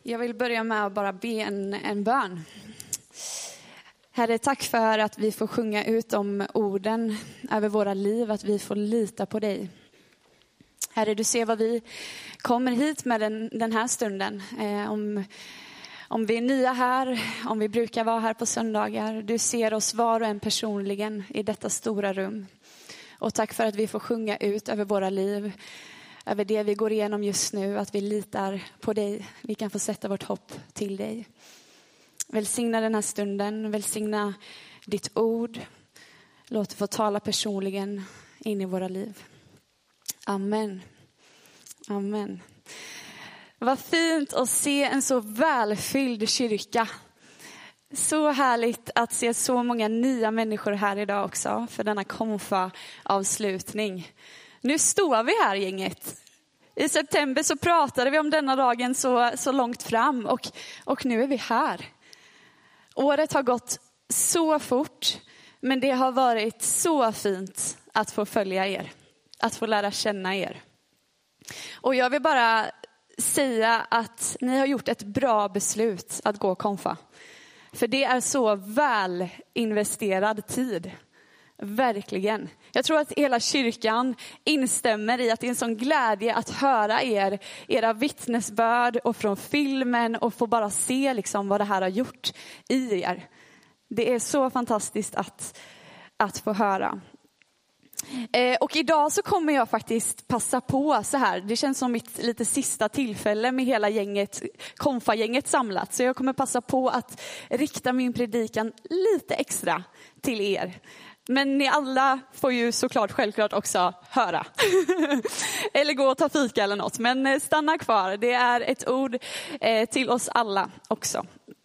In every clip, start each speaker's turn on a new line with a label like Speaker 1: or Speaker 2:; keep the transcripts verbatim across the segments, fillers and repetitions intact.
Speaker 1: Jag vill börja med att bara be en, en bön. Herre, tack för att vi får sjunga ut de orden över våra liv, att vi får lita på dig. Herre, du ser vad vi kommer hit med den, den här stunden. Eh, om, om vi är nya här, om vi brukar vara här på söndagar. Du ser oss var och en personligen i detta stora rum. Och tack för att vi får sjunga ut över våra liv, över det vi går igenom just nu, att vi litar på dig. Vi kan få sätta vårt hopp till dig. Välsigna den här stunden, välsigna ditt ord. Låt det få tala personligen in i våra liv. Amen. Amen. Vad fint att se en så välfylld kyrka. Så härligt att se så många nya människor här idag också för denna konfa-avslutning. Nu står vi här, gänget. I september så pratade vi om denna dagen så, så långt fram och, och nu är vi här. Året har gått så fort, men det har varit så fint att få följa er. Att få lära känna er. Och jag vill bara säga att ni har gjort ett bra beslut att gå konfa. För det är så väl investerad tid. Verkligen. Jag tror att hela kyrkan instämmer i att det är en sån glädje att höra er, era vittnesbörd och från filmen och få bara se liksom vad det här har gjort i er. Det är så fantastiskt att, att få höra. Eh, och idag så kommer jag faktiskt passa på så här. Det känns som mitt lite sista tillfälle med hela gänget, konfa-gänget samlat. Så jag kommer passa på att rikta min predikan lite extra till er. Men ni alla får ju såklart självklart också höra. Eller gå och ta fika eller något. Men stanna kvar. Det är ett ord eh, till oss alla också.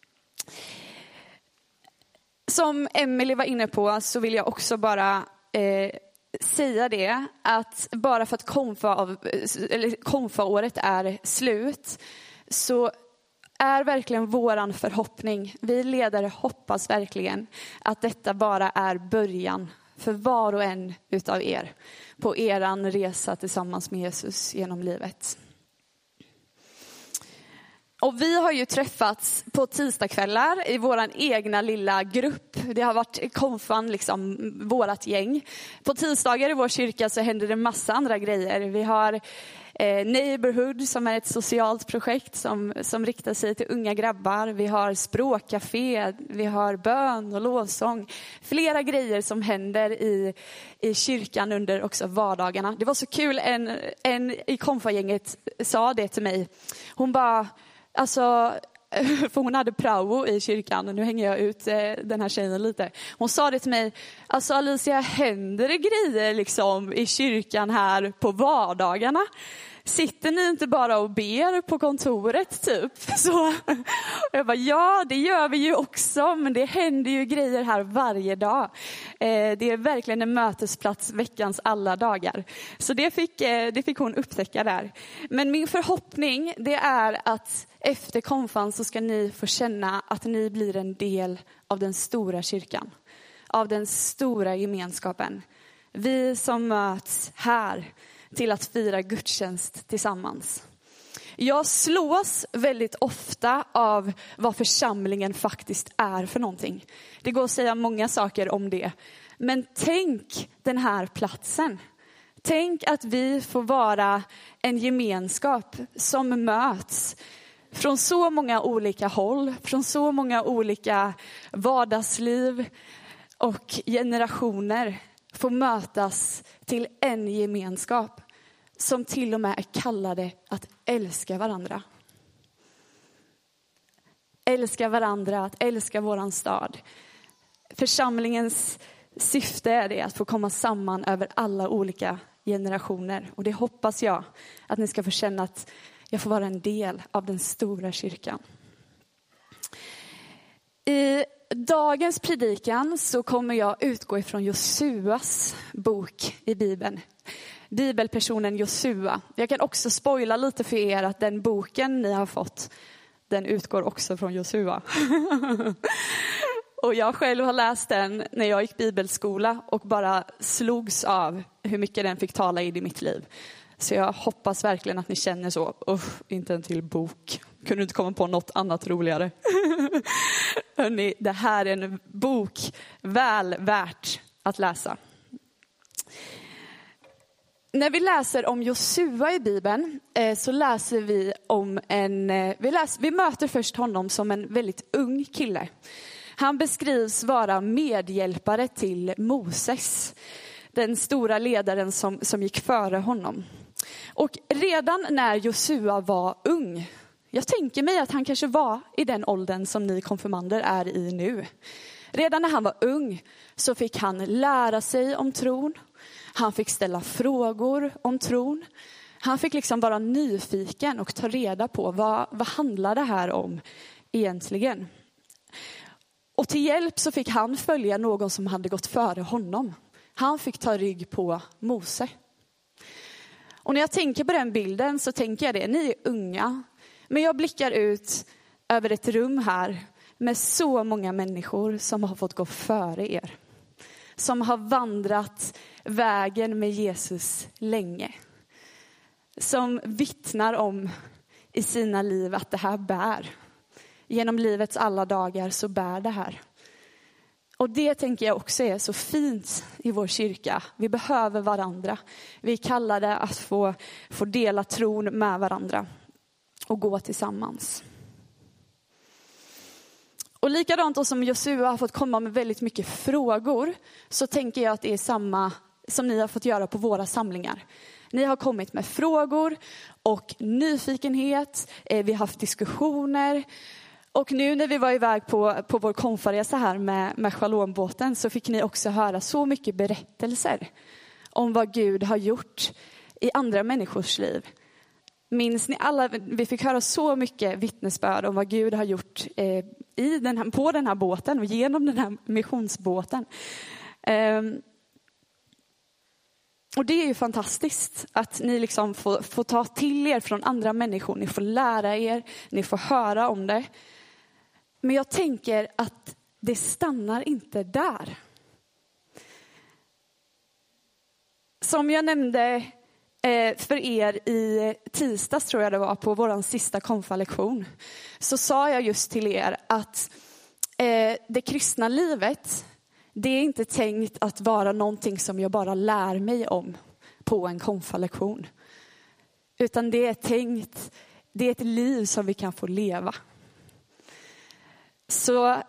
Speaker 1: Som Emily var inne på så vill jag också bara eh, säga det. Att bara för att konfa av, eller konfa-året är slut så är verkligen våran förhoppning. Vi ledare hoppas verkligen att detta bara är början för var och en utav er på eran resa tillsammans med Jesus genom livet. Och vi har ju träffats på tisdagskvällar i våran egna lilla grupp. Det har varit konfan, liksom vårat gäng. På tisdagar i vår kyrka så händer det massa andra grejer. Vi har eh, Neighborhood som är ett socialt projekt som, som riktar sig till unga grabbar. Vi har språkcafé, vi har bön och lovsång. Flera grejer som händer i, i kyrkan under också vardagarna. Det var så kul, en, en i konfagänget sa det till mig. Hon bara... Alltså, för hon hade prao i kyrkan. Nu hänger jag ut den här tjejen lite. Hon sa det till mig. Alltså Alicia, händer det grejer liksom i kyrkan här på vardagarna? Sitter ni inte bara och ber på kontoret typ? Så jag bara, ja det gör vi ju också. Men det händer ju grejer här varje dag. Eh, det är verkligen en mötesplats veckans alla dagar. Så det fick, eh, det fick hon upptäcka där. Men min förhoppning det är att efter konfan så ska ni få känna att ni blir en del av den stora kyrkan. Av den stora gemenskapen. Vi som möts här till att fira gudstjänst tillsammans. Jag slås väldigt ofta av vad församlingen faktiskt är för någonting. Det går att säga många saker om det. Men tänk den här platsen. Tänk att vi får vara en gemenskap som möts från så många olika håll. Från så många olika vardagsliv och generationer. Får mötas till en gemenskap som till och med är kallade att älska varandra. Älska varandra, att älska våran stad. Församlingens syfte är det att få komma samman över alla olika generationer. Och det hoppas jag att ni ska få känna att jag får vara en del av den stora kyrkan. I dagens predikan så kommer jag utgå ifrån Josuas bok i Bibeln. Bibelpersonen Josua. Jag kan också spoila lite för er att den boken ni har fått, den utgår också från Josua. Och jag själv har läst den när jag gick bibelskola och bara slogs av hur mycket den fick tala in i mitt liv. Så jag hoppas verkligen att ni känner så. Uff, inte en till bok. Kunde inte komma på något annat roligare. Hörrni, det här är en bok väl värt att läsa. När vi läser om Josua i Bibeln eh, så läser vi om en... Eh, vi, läser, vi möter först honom som en väldigt ung kille. Han beskrivs vara medhjälpare till Moses. Den stora ledaren som, som gick före honom. Och redan när Josua var ung, jag tänker mig att han kanske var i den åldern som ni konfirmander är i nu. Redan när han var ung så fick han lära sig om tron. Han fick ställa frågor om tron. Han fick liksom vara nyfiken och ta reda på vad, vad handlar det här om egentligen. Och till hjälp så fick han följa någon som hade gått före honom. Han fick ta rygg på Mose. Och när jag tänker på den bilden så tänker jag det. Ni är unga. Men jag blickar ut över ett rum här med så många människor som har fått gå före er. Som har vandrat vägen med Jesus länge. Som vittnar om i sina liv att det här bär. Genom livets alla dagar så bär det här. Och det tänker jag också är så fint i vår kyrka. Vi behöver varandra. Vi kallar det att få, få dela tron med varandra. Och gå tillsammans. Och likadant då som Josua har fått komma med väldigt mycket frågor. Så tänker jag att det är samma som ni har fått göra på våra samlingar. Ni har kommit med frågor och nyfikenhet. Vi har haft diskussioner. Och nu när vi var iväg på, på vår konferens här med, med Shalom-båten så fick ni också höra så mycket berättelser om vad Gud har gjort i andra människors liv. Minns ni alla, vi fick höra så mycket vittnesbörd om vad Gud har gjort eh, i den här, på den här båten och genom den här missionsbåten. Eh, och det är ju fantastiskt att ni liksom får, får ta till er från andra människor. Ni får lära er, ni får höra om det. Men jag tänker att det stannar inte där. Som jag nämnde eh, för er i tisdags tror jag det var på vår sista konfalektion. Så sa jag just till er att eh, det kristna livet, det är inte tänkt att vara någonting som jag bara lär mig om på en konfalektion. Utan det är tänkt, det är ett liv som vi kan få leva. Så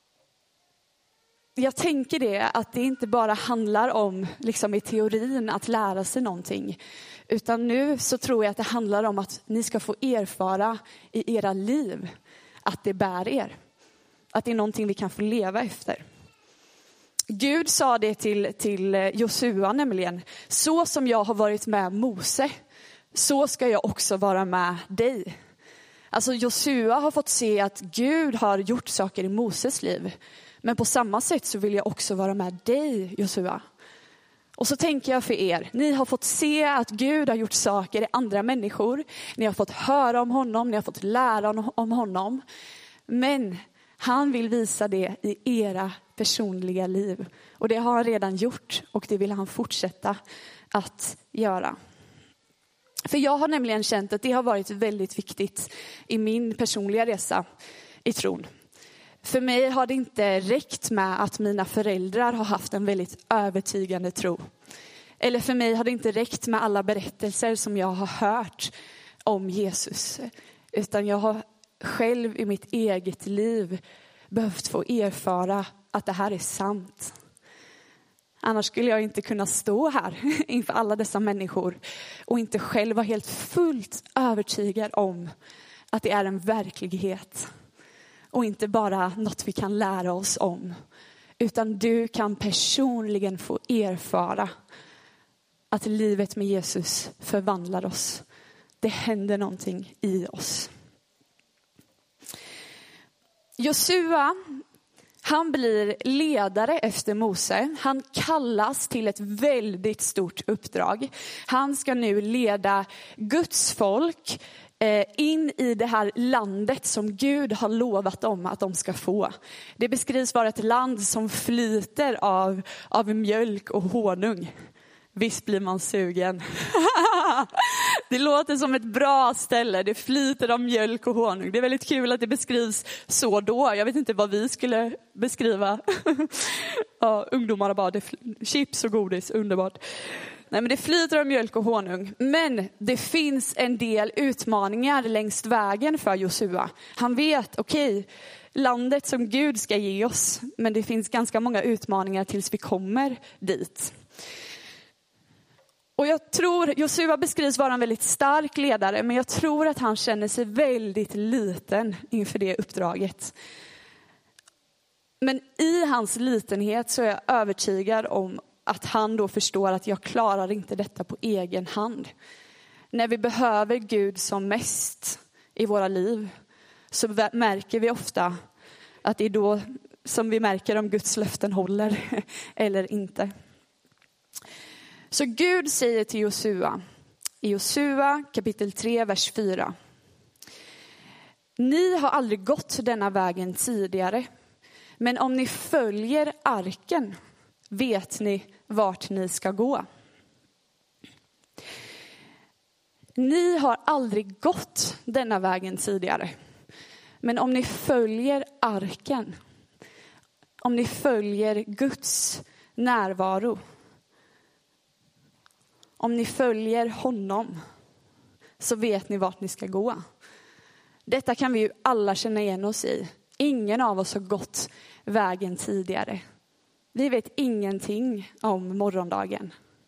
Speaker 1: jag tänker det att det inte bara handlar om liksom i teorin att lära sig någonting. Utan nu så tror jag att det handlar om att ni ska få erfara i era liv att det bär er. Att det är någonting vi kan få leva efter. Gud sa det till, till Josua nämligen. Så som jag har varit med Mose, så ska jag också vara med dig. Alltså Josua har fått se att Gud har gjort saker i Moses liv. Men på samma sätt så vill jag också vara med dig, Josua. Och så tänker jag för er. Ni har fått se att Gud har gjort saker i andra människor. Ni har fått höra om honom. Ni har fått lära om honom. Men han vill visa det i era personliga liv. Och det har han redan gjort. Och det vill han fortsätta att göra. För jag har nämligen känt att det har varit väldigt viktigt i min personliga resa i tron. För mig har det inte räckt med att mina föräldrar har haft en väldigt övertygande tro. Eller för mig har det inte räckt med alla berättelser som jag har hört om Jesus. Utan jag har själv i mitt eget liv behövt få erfara att det här är sant. Annars skulle jag inte kunna stå här inför alla dessa människor och inte själv vara helt fullt övertygad om att det är en verklighet. Och inte bara något vi kan lära oss om. Utan du kan personligen få erfara att livet med Jesus förvandlar oss. Det händer någonting i oss. Josua, han blir ledare efter Mose. Han kallas till ett väldigt stort uppdrag. Han ska nu leda Guds folk in i det här landet som Gud har lovat dem att de ska få. Det beskrivs vara ett land som flyter av, av mjölk och honung. Visst blir man sugen. Det låter som ett bra ställe. Det flyter av mjölk och honung. Det är väldigt kul att det beskrivs så då. Jag vet inte vad vi skulle beskriva. Ja, ungdomar bara, det chips och godis, underbart. Nej, men det flyter av mjölk och honung. Men det finns en del utmaningar längs vägen för Josua. Han vet, okej, okay, landet som Gud ska ge oss. Men det finns ganska många utmaningar tills vi kommer dit. Och jag tror, Josua beskrivs vara en väldigt stark ledare. Men jag tror att han känner sig väldigt liten inför det uppdraget. Men i hans litenhet så är jag övertygad om att han då förstår att jag klarar inte detta på egen hand. När vi behöver Gud som mest i våra liv så märker vi ofta att det är då som vi märker om Guds löften håller eller inte. Så Gud säger till Josua i Josua kapitel tre, vers fyra. Ni har aldrig gått denna vägen tidigare, men om ni följer arken vet ni vart ni ska gå. Ni har aldrig gått denna vägen tidigare. Men om ni följer arken, om ni följer Guds närvaro, om ni följer honom, så vet ni vart ni ska gå. Detta kan vi ju alla känna igen oss i. Ingen av oss har gått vägen tidigare. Vi vet ingenting om morgondagen.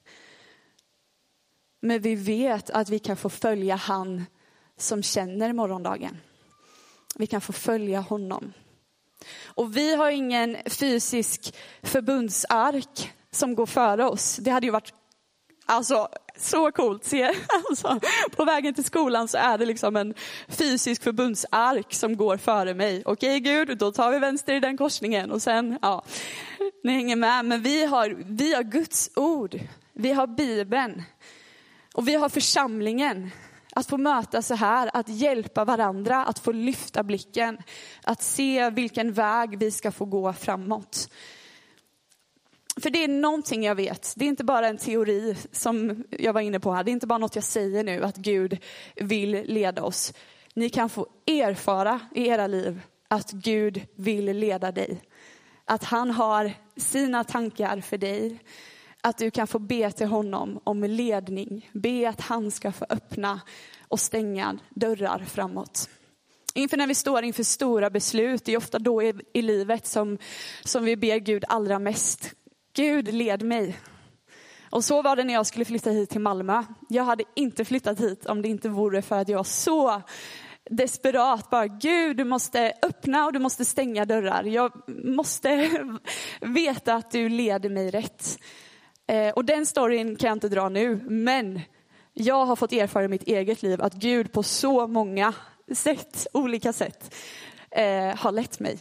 Speaker 1: Men vi vet att vi kan få följa han som känner morgondagen. Vi kan få följa honom. Och vi har ingen fysisk förbundsark som går före oss. Det hade ju varit alltså, så coolt. Se, alltså, på vägen till skolan så är det liksom en fysisk förbundsark som går före mig. Okej Gud, då tar vi vänster i den korsningen. Och sen, ja, ni hänger med. Men vi har, vi har Guds ord. Vi har Bibeln. Och vi har församlingen. Att få möta så här, att hjälpa varandra, att få lyfta blicken. Att se vilken väg vi ska få gå framåt. För det är någonting jag vet. Det är inte bara en teori som jag var inne på här. Det är inte bara något jag säger nu att Gud vill leda oss. Ni kan få erfara i era liv att Gud vill leda dig. Att han har sina tankar för dig. Att du kan få be till honom om ledning. Be att han ska få öppna och stänga dörrar framåt. Inför när vi står inför stora beslut. Det är ofta då i, i livet som, som vi ber Gud allra mest. Gud, led mig. Och så var det när jag skulle flytta hit till Malmö. Jag hade inte flyttat hit om det inte vore för att jag var så desperat. Bara, Gud, du måste öppna och du måste stänga dörrar. Jag måste veta att du leder mig rätt. Eh, och den storyn kan jag inte dra nu. Men jag har fått erfara i mitt eget liv att Gud på så många sätt, olika sätt, eh, har lett mig.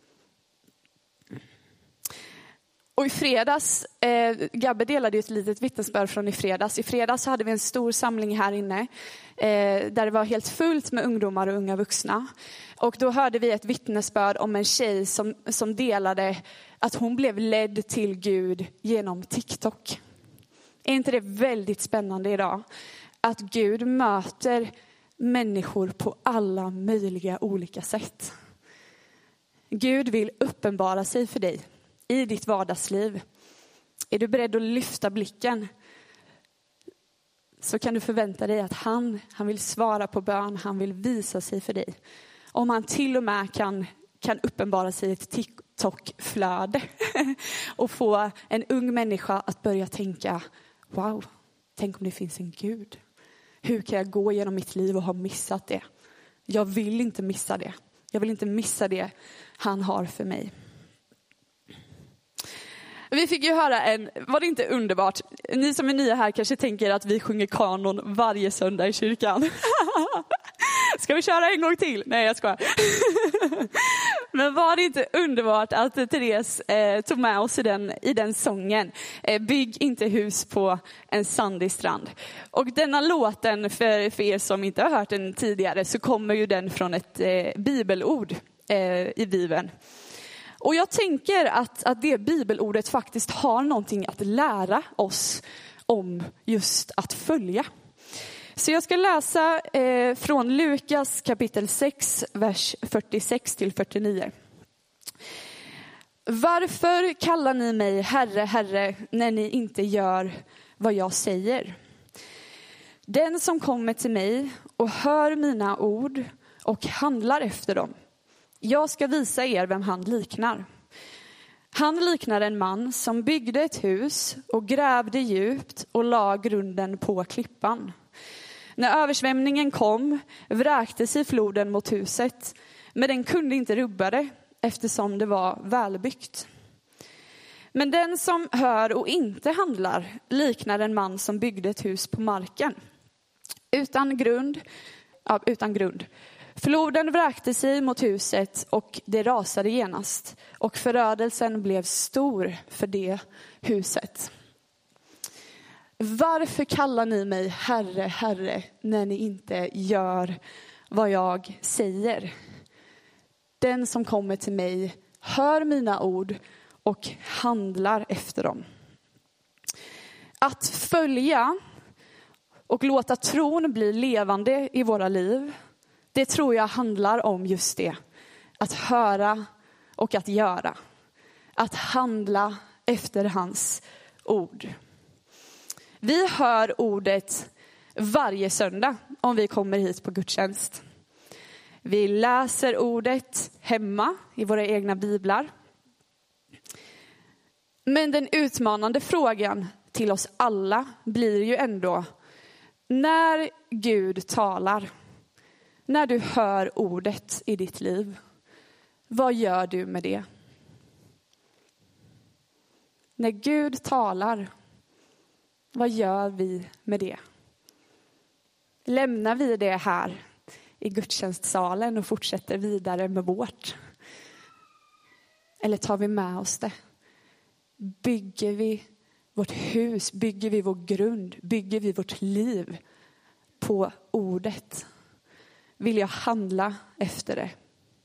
Speaker 1: Och i fredags, eh, Gabbe delade ju ett litet vittnesbörd från i fredags. I fredags hade vi en stor samling här inne. Eh, där det var helt fullt med ungdomar och unga vuxna. Och då hörde vi ett vittnesbörd om en tjej som, som delade att hon blev ledd till Gud genom TikTok. Är inte det väldigt spännande idag? Att Gud möter människor på alla möjliga olika sätt. Gud vill uppenbara sig för dig i ditt vardagsliv. Är du beredd att lyfta blicken, så kan du förvänta dig att han, han vill svara på bön. Han vill visa sig för dig. Om han till och med kan, kan uppenbara sig i ett TikTok-flöde. Och få en ung människa att börja tänka, wow, tänk om det finns en Gud. Hur kan jag gå genom mitt liv och ha missat det? Jag vill inte missa det. Jag vill inte missa det han har för mig. Vi fick ju höra en, var det inte underbart? Ni som är nya här kanske tänker att vi sjunger kanon varje söndag i kyrkan. Ska vi köra en gång till? Nej, jag skojar. Men var det inte underbart att Therese eh, tog med oss i den, i den sången? Eh, Bygg inte hus på en sandig strand. Och denna låten, för, för er som inte har hört den tidigare, så kommer ju den från ett eh, bibelord eh, i Bibeln. Och jag tänker att, att det bibelordet faktiskt har någonting att lära oss om just att följa. Så jag ska läsa eh, från Lukas kapitel sex, vers fyrtiosex till fyrtionio. Varför kallar ni mig Herre, Herre, när ni inte gör vad jag säger? Den som kommer till mig och hör mina ord och handlar efter dem, jag ska visa er vem han liknar. Han liknar en man som byggde ett hus och grävde djupt och la grunden på klippan. När översvämningen kom vräkte sig floden mot huset, men den kunde inte rubba det eftersom det var välbyggt. Men den som hör och inte handlar liknar en man som byggde ett hus på marken. Utan grund, ja, utan grund. Floden vräkte sig mot huset och det rasade genast. Och förödelsen blev stor för det huset. Varför kallar ni mig Herre, Herre, när ni inte gör vad jag säger? Den som kommer till mig hör mina ord och handlar efter dem. Att följa och låta tron bli levande i våra liv, det tror jag handlar om just det. Att höra och att göra. Att handla efter hans ord. Vi hör ordet varje söndag om vi kommer hit på gudstjänst. Vi läser ordet hemma i våra egna biblar. Men den utmanande frågan till oss alla blir ju ändå: när Gud talar, när du hör ordet i ditt liv, vad gör du med det? När Gud talar, vad gör vi med det? Lämnar vi det här i gudstjänstsalen och fortsätter vidare med vårt? Eller tar vi med oss det? Bygger vi vårt hus, bygger vi vår grund, bygger vi vårt liv på ordet? Vill jag handla efter det?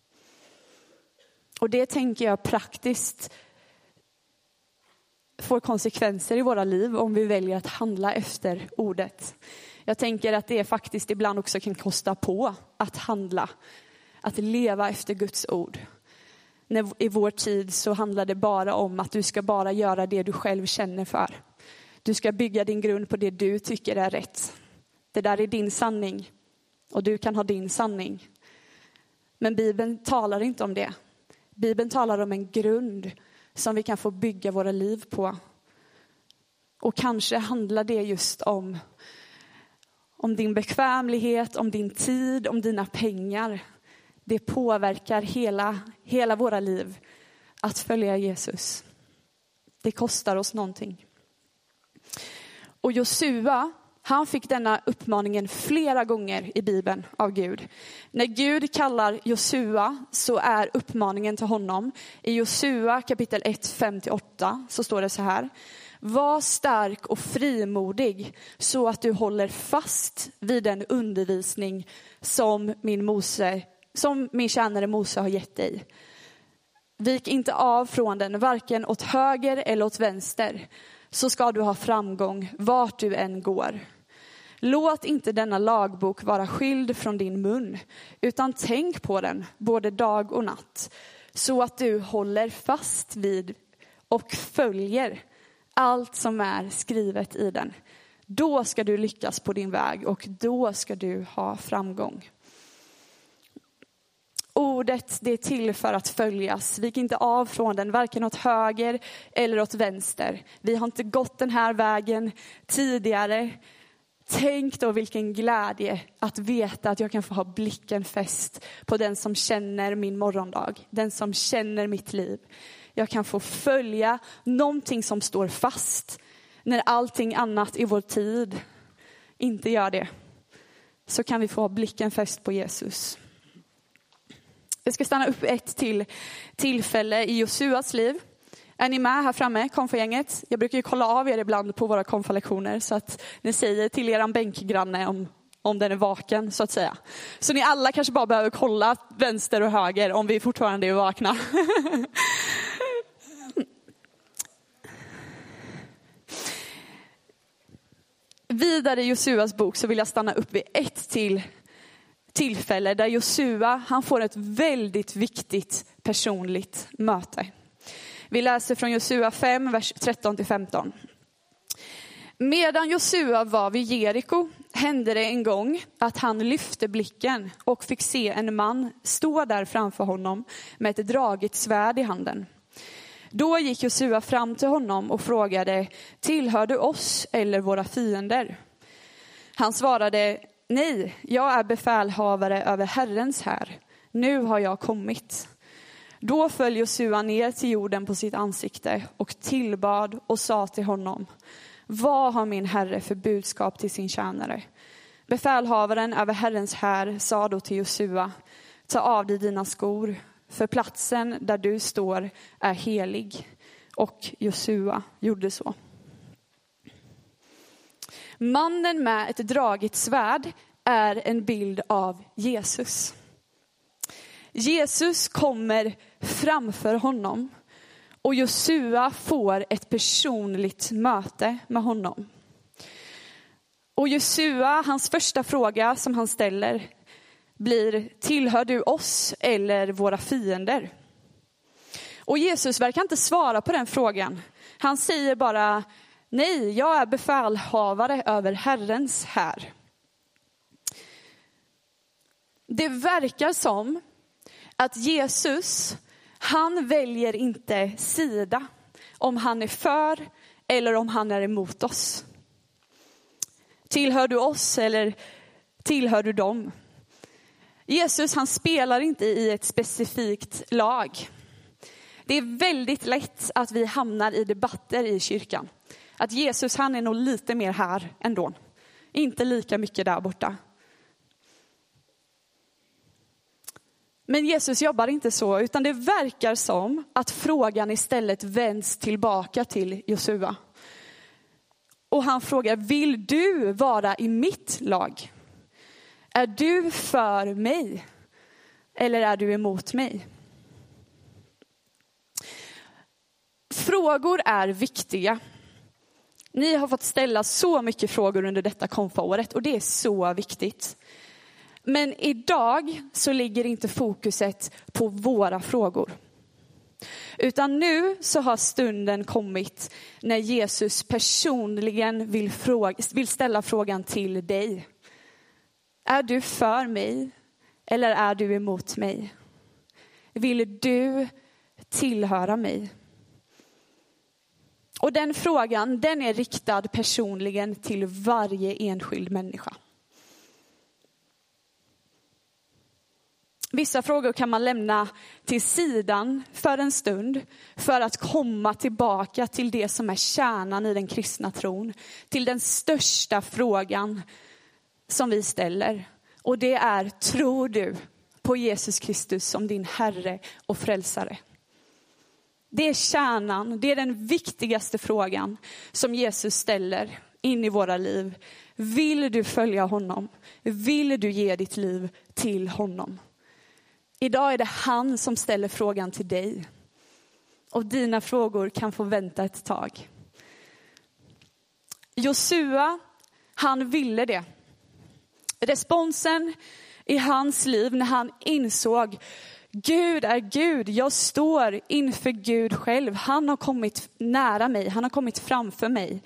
Speaker 1: Och det tänker jag praktiskt får konsekvenser i våra liv om vi väljer att handla efter ordet. Jag tänker att det faktiskt ibland också kan kosta på att handla, att leva efter Guds ord. När i vår tid så handlar det bara om att du ska bara göra det du själv känner för. Du ska bygga din grund på det du tycker är rätt. Det där är din sanning och du kan ha din sanning. Men Bibeln talar inte om det. Bibeln talar om en grund som vi kan få bygga våra liv på. Och kanske handlar det just om, om din bekvämlighet, om din tid, om dina pengar. Det påverkar hela, hela våra liv att följa Jesus. Det kostar oss någonting. Och Josua, han fick denna uppmaningen flera gånger i Bibeln av Gud. När Gud kallar Josua så är uppmaningen till honom. I Josua kapitel ett, fem till åtta så står det så här: var stark och frimodig så att du håller fast vid den undervisning som min, Mose, som min tjänare Mose har gett dig. Vik inte av från den, varken åt höger eller åt vänster, så ska du ha framgång vart du än går. Låt inte denna lagbok vara skild från din mun, utan tänk på den både dag och natt, så att du håller fast vid och följer allt som är skrivet i den. Då ska du lyckas på din väg och då ska du ha framgång. Ordet, det är till för att följas. Vi kan inte av från den, varken åt höger eller åt vänster. Vi har inte gått den här vägen tidigare. Tänk då vilken glädje att veta att jag kan få ha blicken fäst på den som känner min morgondag. Den som känner mitt liv. Jag kan få följa någonting som står fast när allting annat i vår tid inte gör det. Så kan vi få ha blicken fäst på Jesus. Jag ska stanna upp ett till tillfälle i Josuas liv. Är ni med här framme, konfagänget? Jag brukar ju kolla av er ibland på våra konfalektioner så att ni säger till er bänkgranne om, om den är vaken, så att säga. Så ni alla kanske bara behöver kolla vänster och höger om vi fortfarande är vakna. vidare i Josuas bok så vill jag stanna upp vid ett till tillfälle där Josua, han får ett väldigt viktigt personligt möte. Vi läser från Josua fem, vers tretton till femton. Medan Josua var vid Jeriko hände det en gång att han lyfte blicken och fick se en man stå där framför honom med ett draget svärd i handen. Då gick Josua fram till honom och frågade: tillhör du oss eller våra fiender? Han svarade: nej, jag är befälhavare över Herrens här. Nu har jag kommit. Då föll Josua ner till jorden på sitt ansikte och tillbad och sa till honom: vad har min herre för budskap till sin tjänare? Befälhavaren över Herrens här sa då till Josua: ta av dig dina skor, för platsen där du står är helig. Och Josua gjorde så. Mannen med ett draget svärd är en bild av Jesus. Jesus kommer framför honom och Josua får ett personligt möte med honom. Och Josua, hans första fråga som han ställer blir: tillhör du oss eller våra fiender? Och Jesus verkar inte svara på den frågan. Han säger bara: nej, jag är befälhavare över Herrens här. Det verkar som att Jesus, han väljer inte sida om han är för eller om han är emot oss. Tillhör du oss eller tillhör du dem? Jesus, han spelar inte i ett specifikt lag. Det är väldigt lätt att vi hamnar i debatter i kyrkan. Att Jesus, han är nog lite mer här ändå. Inte lika mycket där borta. Men Jesus jobbar inte så, utan det verkar som att frågan istället vänds tillbaka till Josua. Och han frågar: vill du vara i mitt lag? Är du för mig eller är du emot mig? Frågor är viktiga. Ni har fått ställa så mycket frågor under detta konfaåret och det är så viktigt. Men idag så ligger inte fokuset på våra frågor. Utan nu så har stunden kommit när Jesus personligen vill, fråga, vill ställa frågan till dig. Är du för mig eller är du emot mig? Vill du tillhöra mig? Och den frågan, den är riktad personligen till varje enskild människa. Vissa frågor kan man lämna till sidan för en stund för att komma tillbaka till det som är kärnan i den kristna tron. Till den största frågan som vi ställer. Och det är: tror du på Jesus Kristus som din Herre och frälsare? Det är kärnan, det är den viktigaste frågan som Jesus ställer in i våra liv. Vill du följa honom? Vill du ge ditt liv till honom? Idag är det han som ställer frågan till dig. Och dina frågor kan få vänta ett tag. Josua, han ville det. Responsen i hans liv när han insåg: Gud är Gud, jag står inför Gud själv. Han har kommit nära mig, han har kommit framför mig.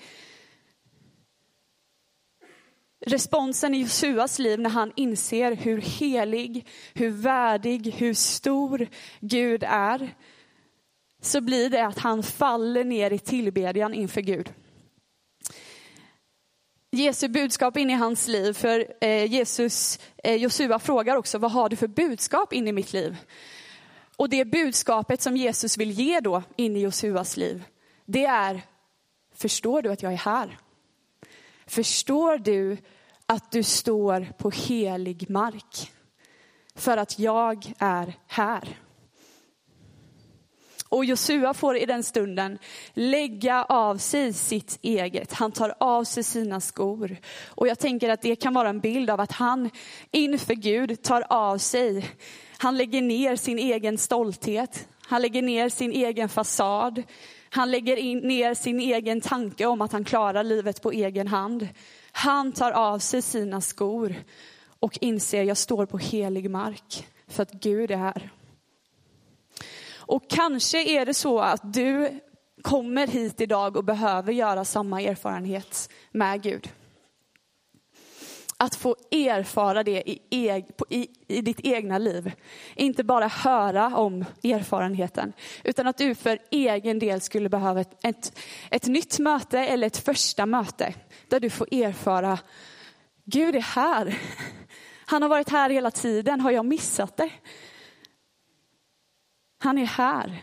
Speaker 1: Responsen i Josuas liv när han inser hur helig, hur värdig, hur stor Gud är, så blir det att han faller ner i tillbedjan inför Gud. Jesu budskap in i hans liv, för eh, Jesus, eh, Josua frågar också: vad har du för budskap in i mitt liv? Och det budskapet som Jesus vill ge då in i Josuas liv, det är: förstår du att jag är här? Förstår du att du står på helig mark? För att jag är här. Och Josua får i den stunden lägga av sig sitt eget. Han tar av sig sina skor. Och jag tänker att det kan vara en bild av att han inför Gud tar av sig. Han lägger ner sin egen stolthet. Han lägger ner sin egen fasad. Han lägger in, ner sin egen tanke om att han klarar livet på egen hand. Han tar av sig sina skor och inser jag står på helig mark för att Gud är här. Och kanske är det så att du kommer hit idag och behöver göra samma erfarenhet med Gud. Att få erfara det i, eg, i, i ditt egna liv. Inte bara höra om erfarenheten. Utan att du för egen del skulle behöva ett, ett, ett nytt möte eller ett första möte. Där du får erfara, Gud är här. Han har varit här hela tiden. Har jag missat det? Han är här.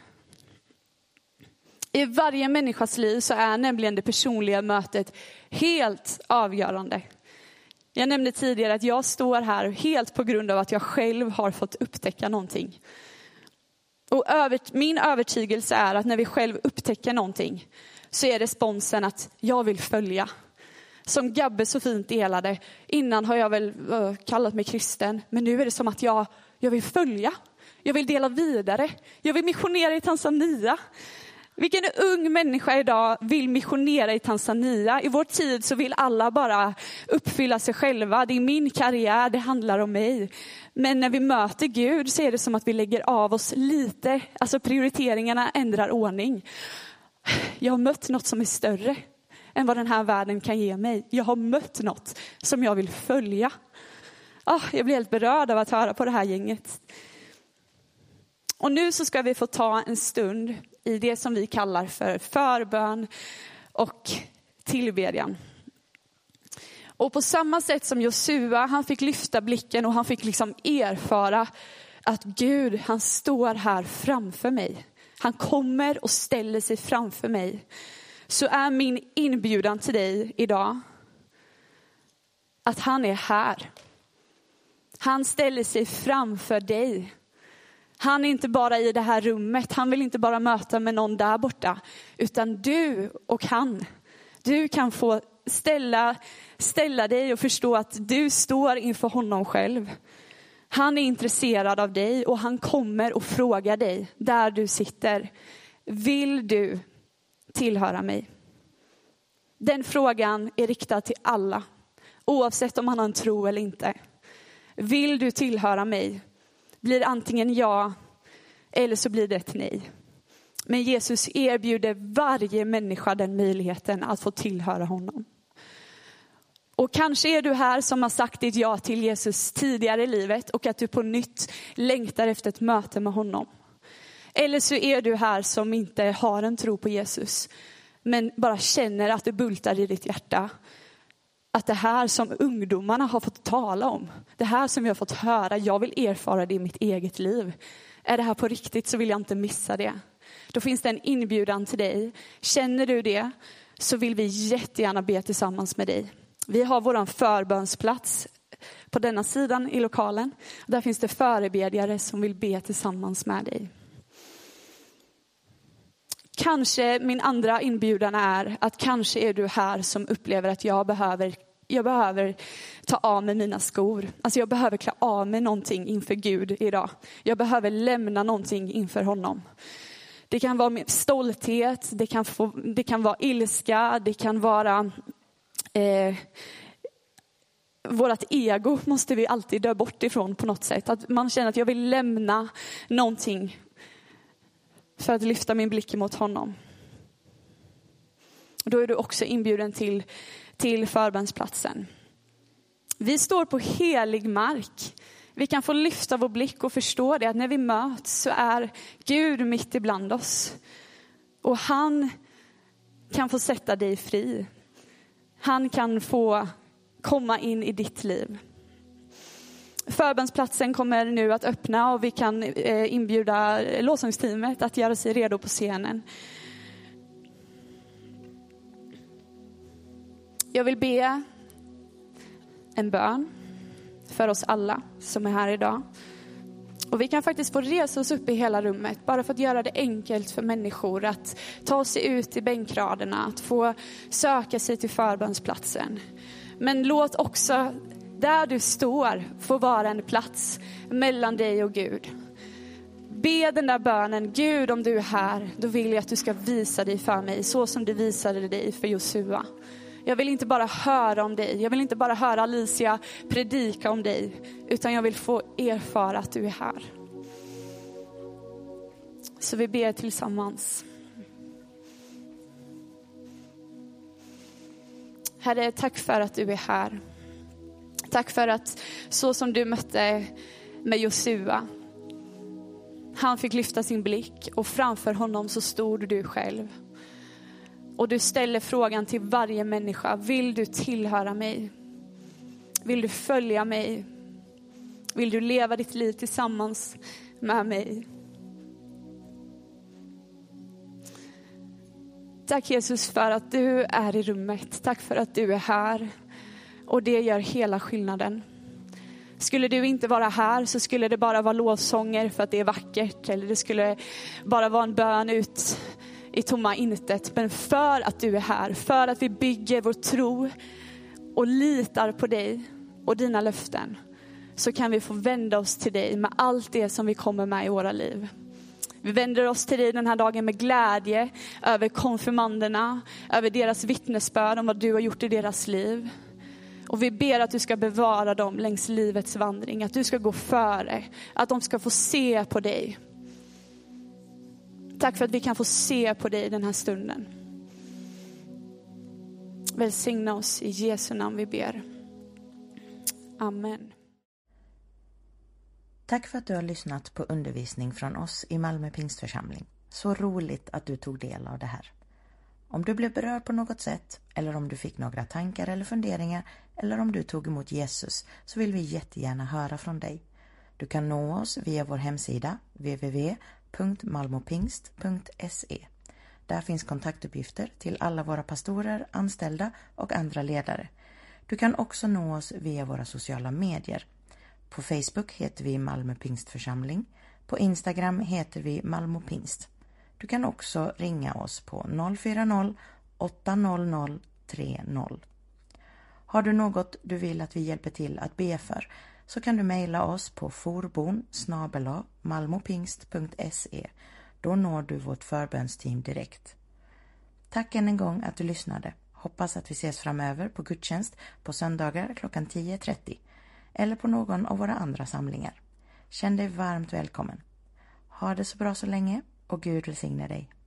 Speaker 1: I varje människas liv så är nämligen det personliga mötet helt avgörande. Jag nämnde tidigare att jag står här helt på grund av att jag själv har fått upptäcka någonting. Och över, min övertygelse är att när vi själv upptäcker någonting så är responsen att jag vill följa. Som Gabbe så fint delade, innan har jag väl uh, kallat mig kristen, men nu är det som att jag, jag vill följa. Jag vill dela vidare. Jag vill missionera i Tanzania. Vilken ung människa idag vill missionera i Tanzania? I vår tid så vill alla bara uppfylla sig själva. Det är min karriär, det handlar om mig. Men när vi möter Gud så är det som att vi lägger av oss lite. Alltså prioriteringarna ändrar ordning. Jag har mött något som är större än vad den här världen kan ge mig. Jag har mött något som jag vill följa. Oh, jag blir helt berörd av att höra på det här gänget. Och nu så ska vi få ta en stund i det som vi kallar för förbön och tillbedjan. Och på samma sätt som Josua, han fick lyfta blicken och han fick liksom erfara att Gud, han står här framför mig. Han kommer och ställer sig framför mig. Så är min inbjudan till dig idag att han är här. Han ställer sig framför dig. Han är inte bara i det här rummet. Han vill inte bara möta med någon där borta. Utan du och han. Du kan få ställa, ställa dig och förstå att du står inför honom själv. Han är intresserad av dig och han kommer och frågar dig där du sitter. Vill du tillhöra mig? Den frågan är riktad till alla. Oavsett om man har en tro eller inte. Vill du tillhöra mig? Blir antingen ja eller så blir det ett nej. Men Jesus erbjuder varje människa den möjligheten att få tillhöra honom. Och kanske är du här som har sagt ditt ja till Jesus tidigare i livet och att du på nytt längtar efter ett möte med honom. Eller så är du här som inte har en tro på Jesus men bara känner att det bultar i ditt hjärta. Att det här som ungdomarna har fått tala om, det här som vi har fått höra, jag vill erfara det i mitt eget liv. Är det här på riktigt så vill jag inte missa det. Då finns det en inbjudan till dig. Känner du det så vill vi jättegärna be tillsammans med dig. Vi har våran förbönsplats på denna sidan i lokalen. Där finns det förebedjare som vill be tillsammans med dig. Kanske min andra inbjudan är att kanske är du här som upplever att jag behöver, jag behöver ta av mig mina skor. Alltså jag behöver klä av mig någonting inför Gud idag. Jag behöver lämna någonting inför honom. Det kan vara min stolthet, det kan, få, det kan vara ilska, det kan vara... Eh, vårat ego måste vi alltid dö bort ifrån på något sätt. Att man känner att jag vill lämna någonting för att lyfta min blick mot honom. Då är du också inbjuden till, till förbönsplatsen. Vi står på helig mark. Vi kan få lyfta vår blick och förstå det. Att när vi möts så är Gud mitt ibland oss. Och han kan få sätta dig fri. Han kan få komma in i ditt liv. Förbönsplatsen kommer nu att öppna och vi kan inbjuda lovsångsteamet att göra sig redo på scenen. Jag vill be en bön för oss alla som är här idag. Och vi kan faktiskt få resa oss upp i hela rummet bara för att göra det enkelt för människor att ta sig ut i bänkraderna, att få söka sig till förbönsplatsen. Men låt också där du står få vara en plats mellan dig och Gud. Be den där bönen, Gud om du är här, då vill jag att du ska visa dig för mig så som du visade dig för Josua. Jag vill inte bara höra om dig. Jag vill inte bara höra Alicia predika om dig. Utan jag vill få erfara att du är här. Så vi ber tillsammans. Herre, tack för att du är här. Tack för att så som du mötte med Josua. Han fick lyfta sin blick och framför honom så stod du själv. Och du ställer frågan till varje människa. Vill du tillhöra mig? Vill du följa mig? Vill du leva ditt liv tillsammans med mig? Tack Jesus för att du är i rummet. Tack för att du är här. Och det gör hela skillnaden. Skulle du inte vara här så skulle det bara vara lovsånger för att det är vackert. Eller det skulle bara vara en bön ut i tomma intet. Men för att du är här, för att vi bygger vår tro och litar på dig och dina löften, så kan vi få vända oss till dig med allt det som vi kommer med i våra liv. Vi vänder oss till dig den här dagen med glädje över konfirmanderna, över deras vittnesbörd om vad du har gjort i deras liv. Och vi ber att du ska bevara dem längs livets vandring, att du ska gå före, att de ska få se på dig. Tack för att vi kan få se på dig den här stunden. Välsigna oss i Jesu namn vi ber. Amen.
Speaker 2: Tack för att du har lyssnat på undervisning från oss i Malmö Pingstförsamling. Så roligt att du tog del av det här. Om du blev berörd på något sätt, eller om du fick några tankar eller funderingar, eller om du tog emot Jesus, så vill vi jättegärna höra från dig. Du kan nå oss via vår hemsida w w w punkt malmopingst punkt se. Där finns kontaktuppgifter till alla våra pastorer, anställda och andra ledare. Du kan också nå oss via våra sociala medier. På Facebook heter vi Malmö Pingstförsamling. På Instagram heter vi Malmö Pingst. Du kan också ringa oss på noll fyra noll åtta noll noll tre noll. Har du något du vill att vi hjälper till att be för, så kan du mejla oss på forbon snabel-a malmopingst punkt se. Då når du vårt förbönsteam direkt. Tack än en gång att du lyssnade. Hoppas att vi ses framöver på gudstjänst på söndagar klockan tio trettio. Eller på någon av våra andra samlingar. Känn dig varmt välkommen. Ha det så bra så länge och Gud välsigne dig.